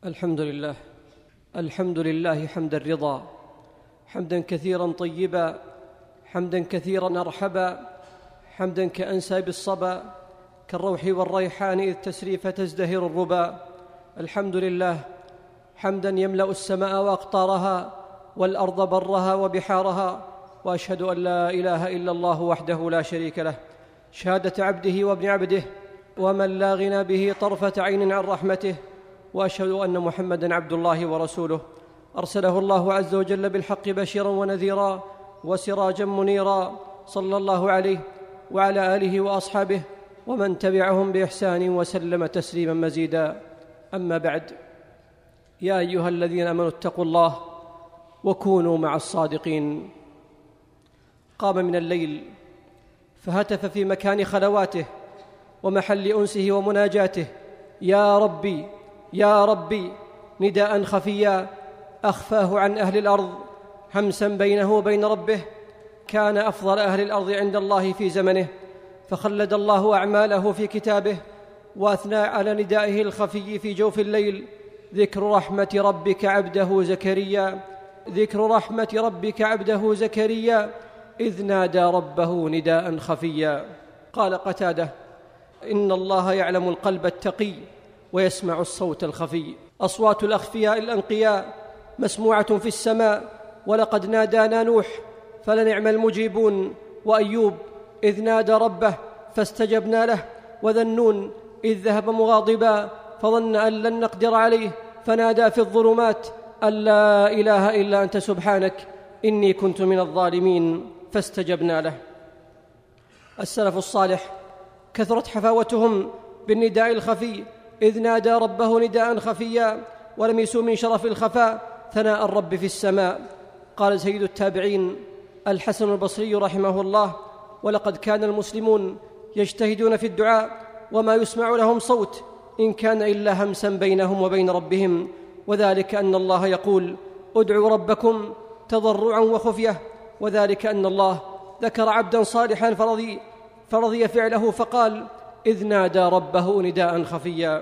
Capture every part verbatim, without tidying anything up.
الحمد لله الحمد لله حمد الرضا، حمدا كثيرا طيبا، حمدا كثيرا أرحبا، حمدا كأنساب الصبا، كالروح والريحان إذ تسري فتزدهر الربا. الحمد لله حمدا يملأ السماء وأقطارها والأرض برها وبحارها، وأشهد أن لا إله إلا الله وحده لا شريك له، شهادة عبده وابن عبده ومن لا غنى به طرفة عين عن رحمته، وأشهد أن محمدًا عبد الله ورسوله، أرسله الله عز وجل بالحق بشيرا ونذيرا وسراجا منيرا، صلى الله عليه وعلى آله وأصحابه ومن تبعهم بإحسان وسلم تسليما مزيدا. أما بعد، يا أيها الذين آمنوا اتقوا الله وكونوا مع الصادقين. قام من الليل فهتف في مكان خلواته ومحل أنسه ومناجاته: يا ربي يا ربي، نداء خفيا أخفاه عن أهل الأرض، همسا بينه وبين ربه. كان أفضل أهل الأرض عند الله في زمنه، فخلد الله أعماله في كتابه، وأثنى على ندائه الخفي في جوف الليل: ذكر رحمة ربك عبده زكريا ذكر رحمة ربك عبده زكريا إذ نادى ربه نداء خفيا. قال قتادة: إن الله يعلم القلب التقي ويسمع الصوت الخفي. أصوات الأخفياء الأنقياء مسموعة في السماء، ولقد نادانا نوح فلنعم المجيبون، وأيوب إذ نادى ربه فاستجبنا له، وذا النون إذ ذهب مغاضبا فظن أن لن نقدر عليه فنادى في الظلمات أن لا إله إلا أنت سبحانك إني كنت من الظالمين فاستجبنا له. السلف الصالح كثرت حفاوتهم بالنداء الخفي، إذ نادى ربه نداء خفيا، ولم يسوا من شرف الخفاء ثناء الرب في السماء. قال سيد التابعين الحسن البصري رحمه الله: ولقد كان المسلمون يجتهدون في الدعاء وما يسمع لهم صوت إن كان إلا همسا بينهم وبين ربهم، وذلك أن الله يقول: ادعوا ربكم تضرعا وخفية، وذلك أن الله ذكر عبدا صالحا فرضي, فرضي فعله فقال: إذ نادى ربه نداء خفيا.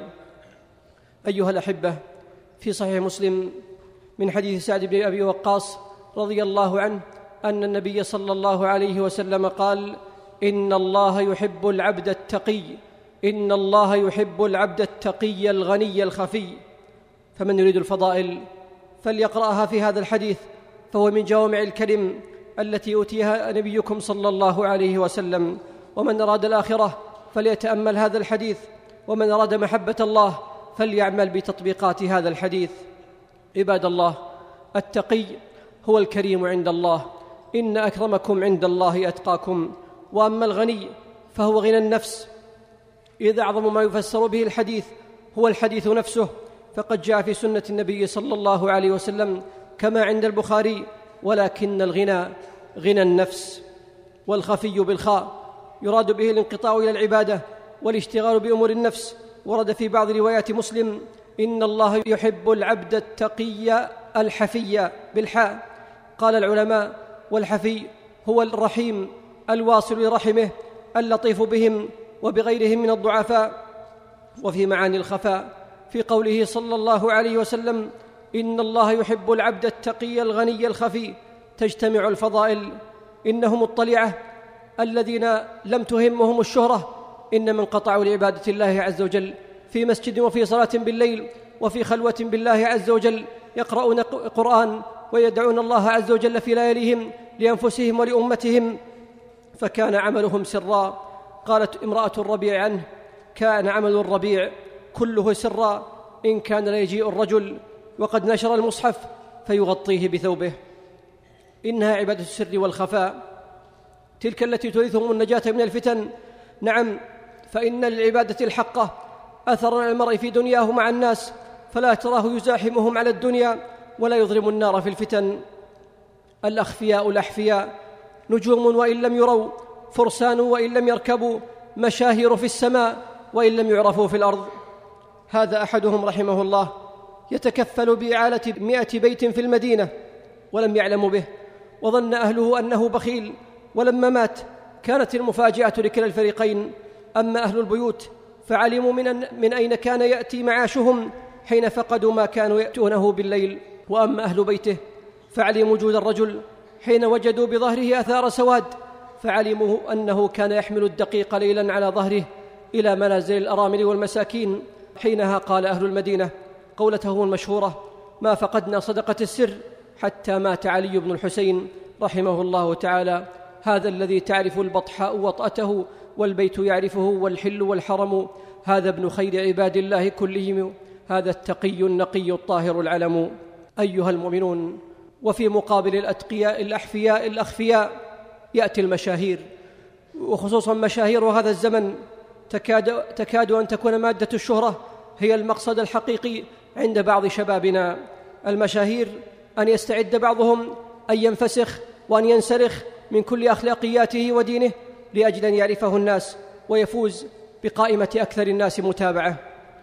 أيها الأحبة، في صحيح مسلم من حديث سعد بن أبي وقاص رضي الله عنه أن النبي صلى الله عليه وسلم قال: إن الله يحب العبد التقي إن الله يحب العبد التقي الغني الخفي. فمن يريد الفضائل فليقرأها في هذا الحديث، فهو من جوامع الكلم التي أوتيها نبيكم صلى الله عليه وسلم. ومن أراد الآخرة فليتأمل هذا الحديث، ومن أراد محبة الله فليعمل بتطبيقات هذا الحديث. عباد الله، التقي هو الكريم عند الله، إن أكرمكم عند الله أتقاكم. وأما الغني فهو غنى النفس، إذ أعظم ما يفسر به الحديث هو الحديث نفسه، فقد جاء في سنة النبي صلى الله عليه وسلم كما عند البخاري: ولكن الغنى غنى النفس. والخفي بالخاء يراد به الانقطاع إلى العبادة والاشتغال بأمور النفس. ورد في بعض روايات مسلم: إن الله يحب العبد التقي الحفي بالحاء. قال العلماء: والحفي هو الرحيم الواصل لرحمه اللطيف بهم وبغيرهم من الضعفاء. وفي معاني الخفاء في قوله صلى الله عليه وسلم: إن الله يحب العبد التقي الغني الخفي تجتمع الفضائل. إنهم الطليعة الذين لم تهمهم الشهرة، إنما انقطعوا لعبادة الله عز وجل في مسجد وفي صلاة بالليل وفي خلوة بالله عز وجل، يقرؤون قرآن ويدعون الله عز وجل في لياليهم لأنفسهم ولأمتهم، فكان عملهم سرا. قالت امرأة الربيع عنه: كان عمل الربيع كله سرا، إن كان ليجيء الرجل وقد نشر المصحف فيغطيه بثوبه. إنها عبادة السر والخفاء، تلك التي تورثهم النجاة من الفتن. نعم، فإن للعبادة الحقة أثر على المرء في دنياه مع الناس، فلا تراه يزاحمهم على الدنيا ولا يضرم النار في الفتن. الأخفياء الأحفياء نجوم وإن لم يروا، فرسان وإن لم يركبوا، مشاهير في السماء وإن لم يعرفوا في الأرض. هذا أحدهم رحمه الله يتكفل بإعالة مئة بيت في المدينة ولم يعلموا به، وظن أهله أنه بخيل، ولما مات كانت المفاجأة لكلا الفريقين. أما أهل البيوت فعلموا من, من أين كان يأتي معاشهم حين فقدوا ما كانوا يأتونه بالليل. وأما أهل بيته فعلموا وجود الرجل حين وجدوا بظهره آثار سواد، فعلموا أنه كان يحمل الدقيق ليلا على ظهره إلى منازل الأرامل والمساكين. حينها قال أهل المدينة قولته المشهورة: ما فقدنا صدقة السر حتى مات علي بن الحسين رحمه الله تعالى، هذا الذي تعرف البطحاء وطأته والبيت يعرفه والحل والحرم، هذا ابن خير عباد الله كلهم، هذا التقي النقي الطاهر العلم. أيها المؤمنون، وفي مقابل الأتقياء الأحفياء الأخفياء يأتي المشاهير، وخصوصا مشاهير هذا الزمن تكاد, تكاد أن تكون مادة الشهرة هي المقصد الحقيقي عند بعض شبابنا. المشاهير أن يستعد بعضهم أن ينفسخ وأن ينسلخ من كل أخلاقياته ودينه لأجل أن يعرفه الناس ويفوز بقائمة أكثر الناس متابعة.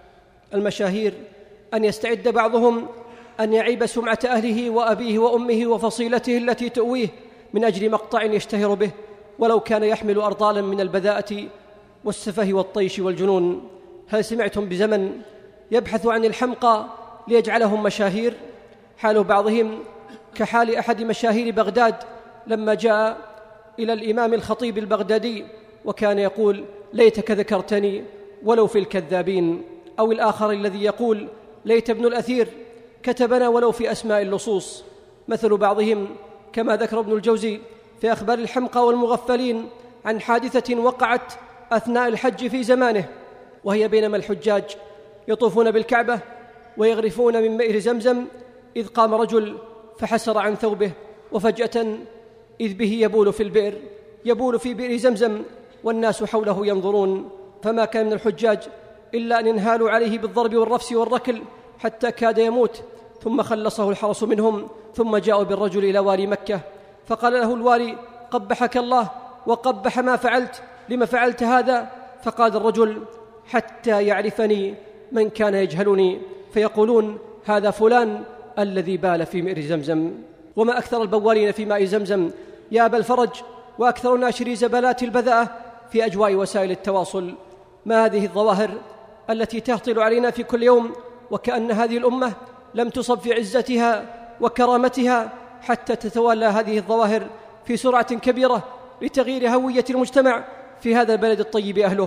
المشاهير أن يستعد بعضهم أن يعيب سمعة أهله وأبيه وأمه وفصيلته التي تؤويه من أجل مقطع يشتهر به، ولو كان يحمل أرطالا من البذاءة والسفه والطيش والجنون. هل سمعتم بزمن يبحث عن الحمقى ليجعلهم مشاهير؟ حال بعضهم كحال أحد مشاهير بغداد لما جاء إلى الإمام الخطيب البغدادي وكان يقول: ليتك ذكرتني ولو في الكذابين. أو الآخر الذي يقول: ليت ابن الأثير كتبنا ولو في أسماء اللصوص. مثل بعضهم كما ذكر ابن الجوزي في أخبار الحمقى والمغفلين عن حادثة وقعت أثناء الحج في زمانه، وهي بينما الحجاج يطوفون بالكعبة ويغرفون من بئر زمزم إذ قام رجل فحسر عن ثوبه، وفجأة إذ به يبول في البئر، يبول في بئر زمزم والناس حوله ينظرون، فما كان من الحجاج إلا أن ينهالوا عليه بالضرب والرفس والركل حتى كاد يموت، ثم خلصه الحرس منهم، ثم جاءوا بالرجل إلى والي مكة فقال له الوالي: قبحك الله وقبح ما فعلت، لما فعلت هذا؟ فقال الرجل: حتى يعرفني من كان يجهلني فيقولون هذا فلان الذي بال في بئر زمزم. وما أكثر البوالين في ماء زمزم يا أبا الفرج، وأكثر ناشري زبلات البذاءة في أجواء وسائل التواصل. ما هذه الظواهر التي تهطل علينا في كل يوم، وكأن هذه الأمة لم تصب في عزتها وكرامتها حتى تتوالى هذه الظواهر في سرعة كبيرة لتغيير هوية المجتمع في هذا البلد الطيب أهله.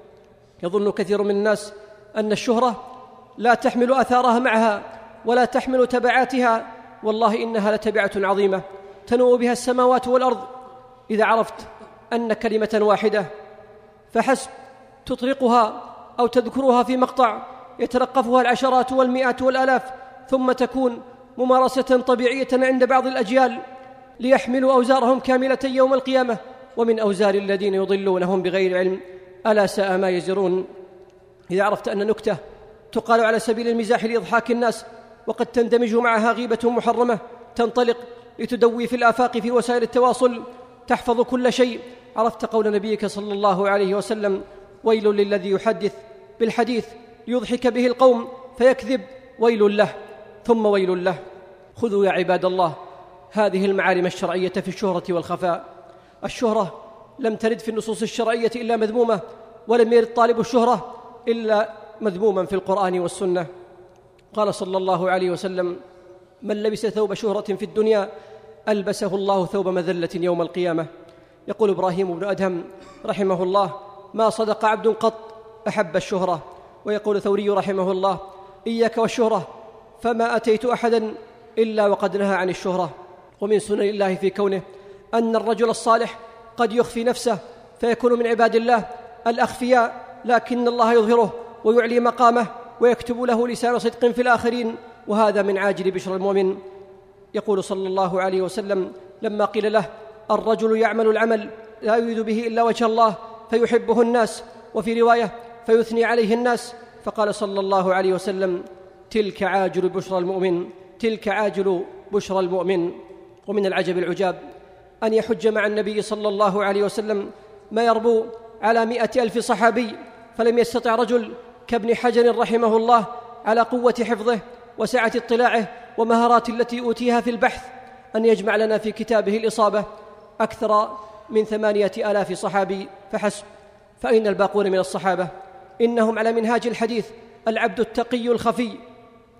يظن كثير من الناس أن الشهرة لا تحمل آثارها معها ولا تحمل تبعاتها، والله إنها لتبعة عظيمة تنوء بها السماوات والأرض إذا عرفت أن كلمة واحدة فحسب تطرقها أو تذكرها في مقطع يتلقفها العشرات والمئات والآلاف، ثم تكون ممارسة طبيعية عند بعض الأجيال ليحملوا أوزارهم كاملة يوم القيامة، ومن أوزار الذين يضلونهم بغير علم ألا ساء ما يزرون. إذا عرفت أن نكتة تقال على سبيل المزاح لإضحاك الناس وقد تندمج معها غيبة محرمة تنطلق لتدوي في الآفاق في وسائل التواصل تحفظ كل شيء، عرفت قول نبيك صلى الله عليه وسلم: ويل للذي يحدث بالحديث ليضحك به القوم فيكذب، ويل له ثم ويل له. خذوا يا عباد الله هذه المعالم الشرعية في الشهرة والخفاء. الشهرة لم ترد في النصوص الشرعية إلا مذمومة، ولم يرد طالب الشهرة إلا مذموما في القرآن والسنة. قال صلى الله عليه وسلم: من لبس ثوب شهرة في الدنيا ألبسه الله ثوب مذلة يوم القيامة. يقول إبراهيم بن أدهم رحمه الله: ما صدق عبد قط أحب الشهرة. ويقول ثوري رحمه الله: إياك والشهرة فما أتيت أحدا إلا وقد نهى عن الشهرة. ومن سنن الله في كونه أن الرجل الصالح قد يخفي نفسه فيكون من عباد الله الأخفياء، لكن الله يظهره ويعلي مقامه ويكتب له لسان صدق في الآخرين، وهذا من عاجل بشر المؤمن. يقول صلى الله عليه وسلم لما قيل له: الرجل يعمل العمل لا يريد به إلا وجه الله فيحبه الناس، وفي رواية فيثني عليه الناس، فقال صلى الله عليه وسلم: تلك عاجل بشرى المؤمن، تلك عاجل بشرى المؤمن. ومن العجب العجاب أن يحج مع النبي صلى الله عليه وسلم ما يربو على مئة ألف صحابي، فلم يستطع رجل كابن حجر رحمه الله على قوة حفظه وسعة اطلاعه ومهارات التي أوتيها في البحث أن يجمع لنا في كتابه الإصابة أكثر من ثمانية آلاف صحابي فحسب. فأين الباقون من الصحابة؟ إنهم على منهاج الحديث العبد التقي الخفي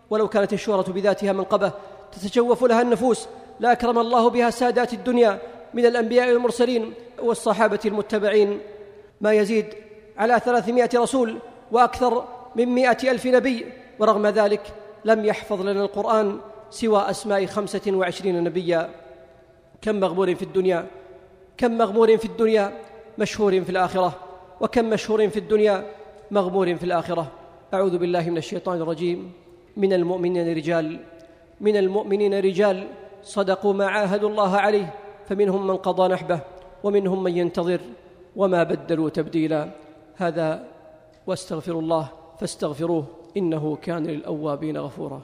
ولو كانت الشهرة بذاتها منقبة تتشوف لها النفوس لأكرم الله بها سادات الدنيا من الأنبياء والمرسلين والصحابة المتبعين، ما يزيد على ثلاثمائة رسول وأكثر من مائة ألف نبي، ورغم ذلك لم يحفظ لنا القرآن سوى أسماء خمسة وعشرين نبيا. كم مغمور في الدنيا كم مغمور في الدنيا مشهور في الآخرة، وكم مشهور في الدنيا مغمور في الآخرة. أعوذ بالله من الشيطان الرجيم. من المؤمنين رجال من المؤمنين رجال صدقوا ما عاهدوا الله عليه، فمنهم من قضى نحبه ومنهم من ينتظر وما بدلوا تبديلا. هذا واستغفر الله فاستغفروه إنه كان للأوابين غفورا.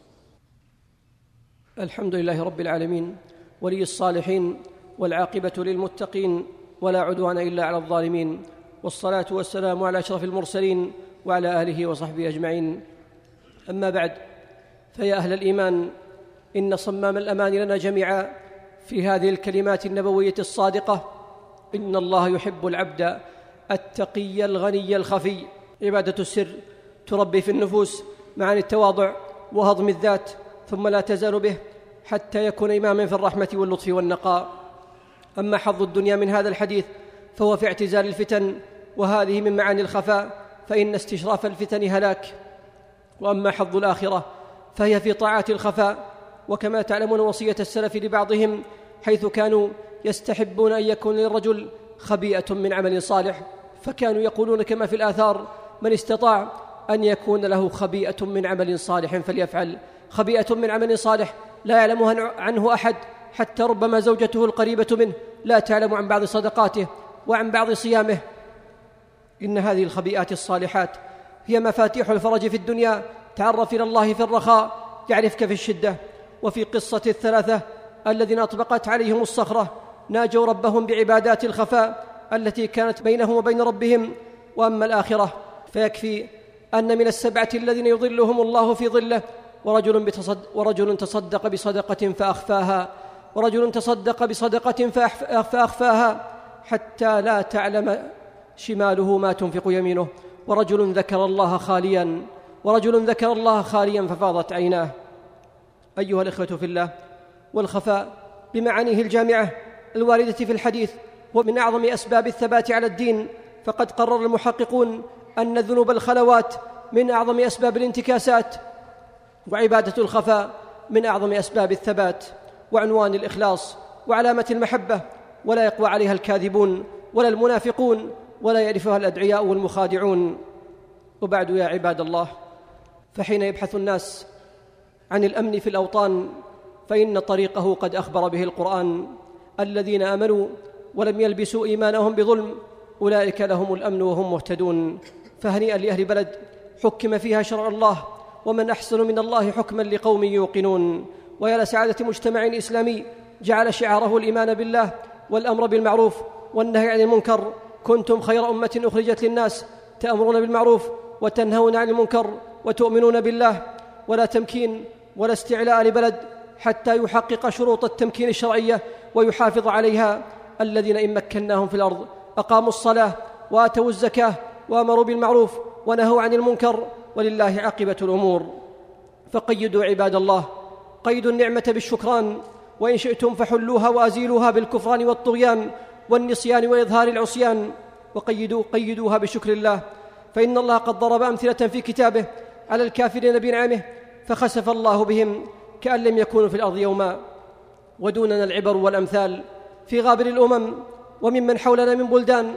الحمد لله رب العالمين ولي الصالحين والعاقبة للمتقين ولا عدوان إلا على الظالمين، والصلاة والسلام على أشرف المرسلين وعلى آله وصحبه أجمعين. أما بعد، فيا أهل الإيمان، إن صمام الأمان لنا جميعا في هذه الكلمات النبوية الصادقة: إن الله يحب العبد التقي الغني الخفي. عبادة السر تربي في النفوس معاني التواضع وهضم الذات، ثم لا تزال به حتى يكون إماما في الرحمة واللطف والنقاء. أما حظ الدنيا من هذا الحديث فهو في اعتزال الفتن، وهذه من معاني الخفاء، فإن استشراف الفتن هلاك. وأما حظ الآخرة فهي في طاعات الخفاء، وكما تعلمون وصية السلف لبعضهم، حيث كانوا يستحبون أن يكون للرجل خبيئة من عمل صالح، فكانوا يقولون كما في الآثار: من استطاع أن يكون له خبيئة من عمل صالح فليفعل. خبيئة من عمل صالح لا يعلمها عنه أحد، حتى ربما زوجته القريبة منه لا تعلم عن بعض صدقاته وعن بعض صيامه. إن هذه الخبيئات الصالحات هي مفاتيح الفرج في الدنيا. تعرف إلى الله في الرخاء يعرفك في الشدة. وفي قصة الثلاثة الذين أطبقت عليهم الصخرة ناجوا ربهم بعبادات الخفاء التي كانت بينهم وبين ربهم. وأما الآخرة فيكفي أن من السبعة الذين يظلهم الله في ظله ورجل, بتصد ورجل تصدق بصدقة فأخفاها ورجل تصدق بصدقة فأخفاها حتى لا تعلم شماله ما تنفق يمينه ورجل ذكر الله خاليا ورجل ذكر الله خاليا ففاضت عيناه. أيها الإخوة في الله، والخفاء بمعانيه الجامعة الواردة في الحديث هو من أعظم أسباب الثبات على الدين، فقد قرر المحققون أن ذنوب الخلوات من أعظم أسباب الانتكاسات، وعبادة الخفاء من أعظم أسباب الثبات وعنوان الإخلاص وعلامة المحبة، ولا يقوى عليها الكاذبون ولا المنافقون ولا يعرفها الأدعياء والمخادعون. وبعد، يا عباد الله، فحين يبحث الناس عن الأمن في الأوطان فإن طريقه قد أخبر به القرآن: الذين آمنوا ولم يلبسوا إيمانهم بظلم أولئك لهم الأمن وهم مهتدون. فهنيئا لأهل بلد حكم فيها شرع الله، ومن أحسن من الله حكما لقوم يوقنون. ويا لسعادة مجتمع إسلامي جعل شعاره الإيمان بالله والأمر بالمعروف والنهي عن المنكر. كنتم خير أمة أخرجت للناس تأمرون بالمعروف وتنهون عن المنكر وتؤمنون بالله. ولا تمكين ولا استعلاء لبلد حتى يحقق شروط التمكين الشرعية ويحافظ عليها. الذين إن مكناهم في الأرض أقاموا الصلاة وآتوا الزكاة وأمروا بالمعروف ونهوا عن المنكر، ولله عاقبة الأمور. فقيدوا عباد الله، قيدوا النعمة بالشكران، وإن شئتم فحلوها وأزيلوها بالكفران والطغيان والنسيان وإظهار العصيان. وقيدوا قيدوها بشكر الله، فإن الله قد ضرب أمثلة في كتابه على الكافرين بنعمه فخسف الله بهم كأن لم يكونوا في الأرض يوما. ودوننا العبر والأمثال في غابر الأمم وممن حولنا من بلدان.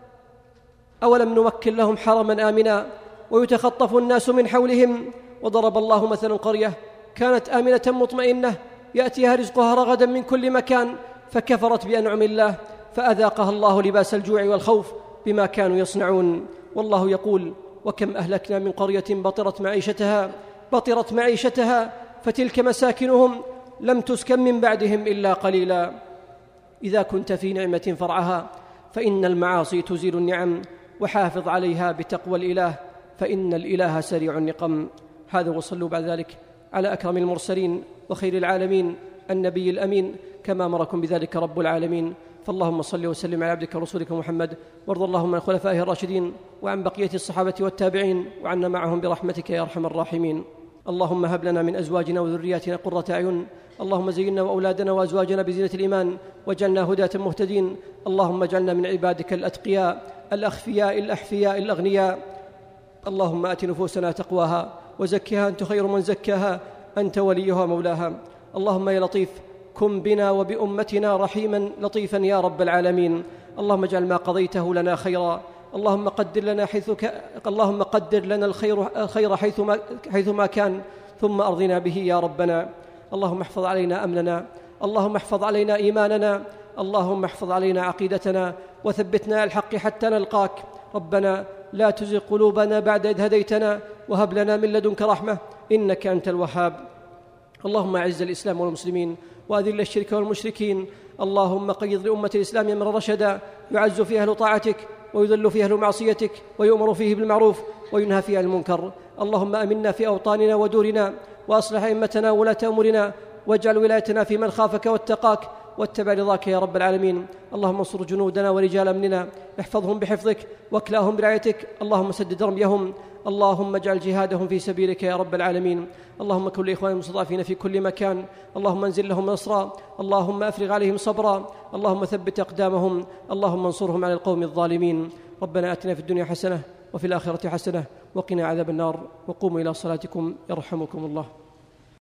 أولم نمكن لهم حرما آمنا ويتخطف الناس من حولهم. وضرب الله مثلا قرية كانت آمنة مطمئنة يأتيها رزقها رغدا من كل مكان فكفرت بأنعم الله فأذاقها الله لباس الجوع والخوف بما كانوا يصنعون. والله يقول: وكم أهلكنا من قرية بطرت معيشتها بطرت معيشتها فتلك مساكنهم لم تسكن من بعدهم إلا قليلا. إذا كنت في نعمة فرعها فإن المعاصي تزيل النعم، وحافظ عليها بتقوى الإله فإن الإله سريع النقم. هذا، وصلوا بعد ذلك على أكرم المرسلين وخير العالمين النبي الأمين كما أمركم بذلك رب العالمين. فاللهم صل وسلم على عبدك ورسولك محمد، وارض اللهم عن خلفائه الراشدين وعن بقية الصحابة والتابعين، وعنا معهم برحمتك يا أرحم الراحمين. اللهم هب لنا من أزواجنا وذرياتنا قرة أعين. اللهم زينا وأولادنا وأزواجنا بزينة الإيمان واجعلنا هداة مهتدين. اللهم اجعلنا من عبادك الأتقياء الأخفياء الأحفياء الأغنياء. اللهم آت نفوسنا تقواها وزكها أنت خير من زكاها، أنت وليها مولاها. اللهم يا لطيف كن بنا وبأمتنا رحيما لطيفا يا رب العالمين. اللهم اجعل ما قضيته لنا خيرا. اللهم قدر لنا حيث ك... اللهم قدر لنا الخير خير حيث ما... حيث ما كان، ثم أرضنا به يا ربنا. اللهم احفظ علينا أمننا، اللهم احفظ علينا إيماننا، اللهم احفظ علينا عقيدتنا وثبتنا على الحق حتى نلقاك. ربنا لا تزغ قلوبنا بعد إذ هديتنا وهب لنا من لدنك رحمة إنك أنت الوهاب. اللهم أعز الإسلام والمسلمين وأذل الشرك والمشركين. اللهم قيض لأمة الإسلام أمرا رشدا يعز فيه أهل طاعتك ويذل فيه أهل معصيتك ويؤمر فيه بالمعروف وينهى فيه عن المنكر. اللهم أمنا في أوطاننا ودورنا وأصلح أئمتنا وولاة أمورنا واجعل ولايتنا في من خافك واتقاك واتبع رضاك يا رب العالمين. اللهم انصر جنودنا ورجال أمننا، احفظهم بحفظك واكلاهم برعايتك. اللهم سدد رميهم، اللهم اجعل جهادهم في سبيلك يا رب العالمين. اللهم كن لإخوان المستضعفين في كل مكان، اللهم انزل لهم نصرا، اللهم أفرغ عليهم صبرا، اللهم ثبت أقدامهم، اللهم انصرهم على القوم الظالمين. ربنا آتنا في الدنيا حسنة وفي الآخرة حسنة وقنا عذاب النار. وقوموا إلى صلاتكم يرحمكم الله.